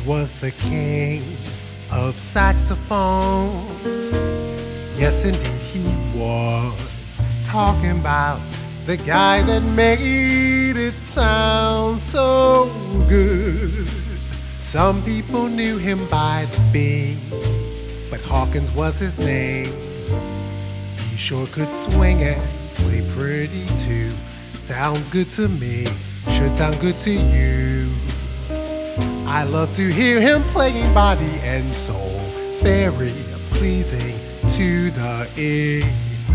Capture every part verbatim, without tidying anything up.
was the king of saxophones. Yes, indeed he was. Talking about the guy that made it sound so good. Some people knew him by the Bing, but Hawkins was his name. He sure could swing and play pretty too. Sounds good to me, should sound good to you. I love to hear him playing body and soul, very pleasing to the ear.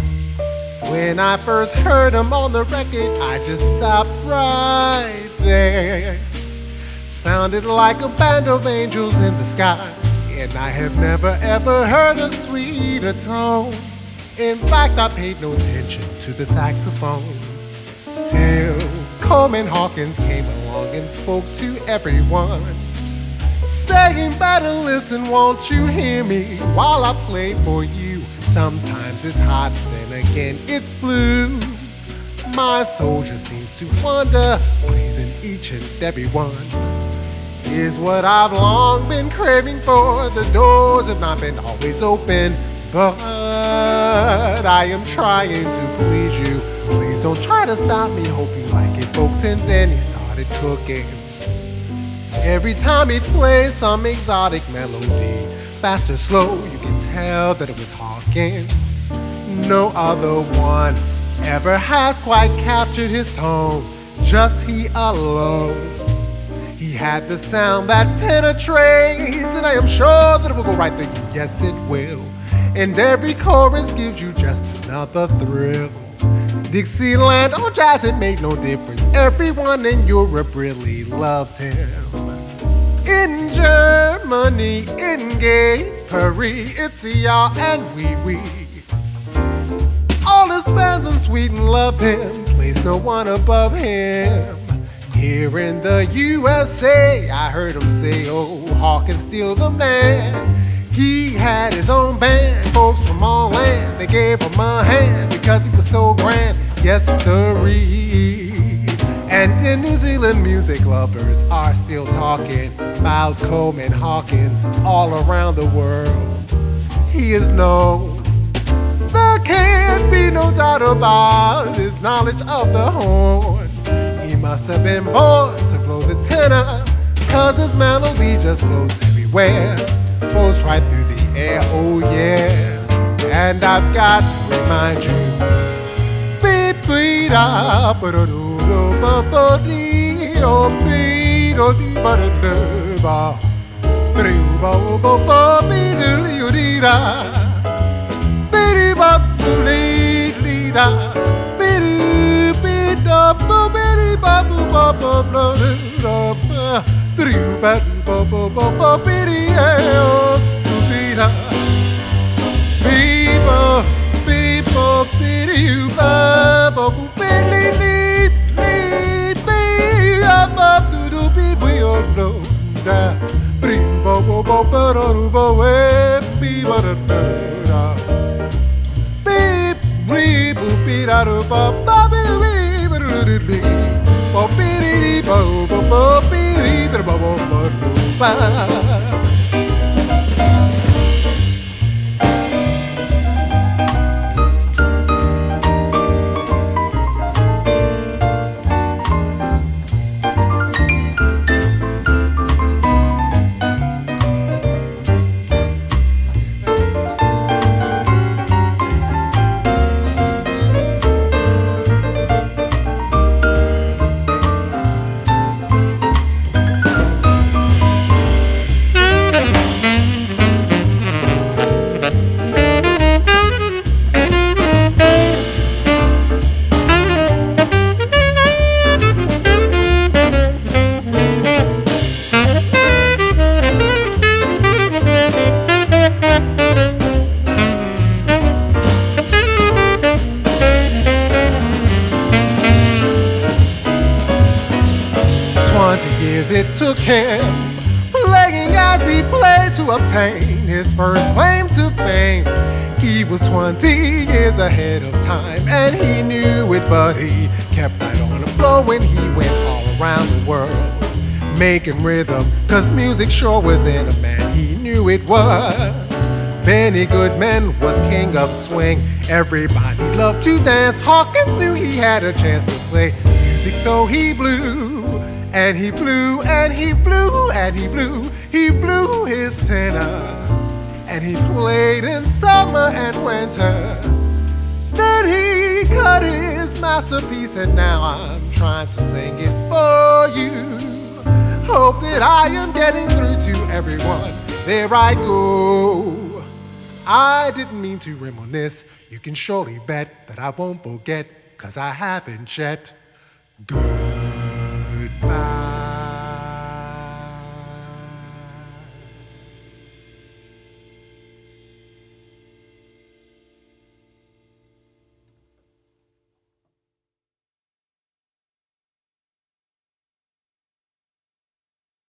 When I first heard him on the record, I just stopped right there. Sounded like a band of angels in the sky, and I have never ever heard a sweeter tone. In fact, I paid no attention to the saxophone till Coleman Hawkins came along and spoke to everyone, saying, better listen, won't you hear me while I play for you? Sometimes it's hot, then again it's blue. My soul just seems to wander, pleasing each and every one is what I've long been craving for. The doors have not been always open, but I am trying to please you. Please don't try to stop me, hope you like it, folks. And then he started cooking. Every time he plays some exotic melody, fast or slow, you can tell that it was Hawkins. No other one ever has quite captured his tone, just he alone. He had the sound that penetrates, and I am sure that it will go right through you, yes it will. And every chorus gives you just another thrill. Dixieland or jazz, it made no difference. Everyone in Europe really loved him. In Germany, in Gay Paris, it's y'all and wee wee. All his fans in Sweden loved him, placed no one above him. Here in the U S A, I heard him say, oh, Hawkins still the man. He had his own band, folks from all land. They gave him a hand because he was so grand, yes sirree. And in New Zealand, music lovers are still talking about Coleman Hawkins all around the world. He is known. There can't be no doubt about his knowledge of the horn. He must have been born to blow the tenor, cause his melody just flows everywhere, flows right through the air, oh yeah. And I've got to remind you, beep beep da ba da do do ba ba dee do beep do dee ba da da ba ba dee ba ba ba beep do dee dee da beep ba do dee dee da beep beep da ba beep ba ba ba ba ba da ba dee ba ba ba ba ba beep oh. People, people, pity you, Baba, Billy, leave, leave me above to the people you know. Bring Bobo, Bobo, Bobo, people, beep, beep, beep, out of Bobby, Bobby, Bobo, Bobo, Bobo, it took him, playing as he played to obtain his first claim to fame. He was twenty years ahead of time, and he knew it, but he kept right on flowing. He went all around the world, making rhythm, cause music sure was in a man, he knew it was. Benny Goodman was king of swing. Everybody loved to dance. Hawkins knew he had a chance to play music, so he blew, and he blew, and he blew, and he blew. He blew his tenor, and he played in summer and winter. Then he cut his masterpiece, and now I'm trying to sing it for you. Hope that I am getting through to everyone. There I go. I didn't mean to reminisce. You can surely bet that I won't forget, cause I haven't yet. Goodbye.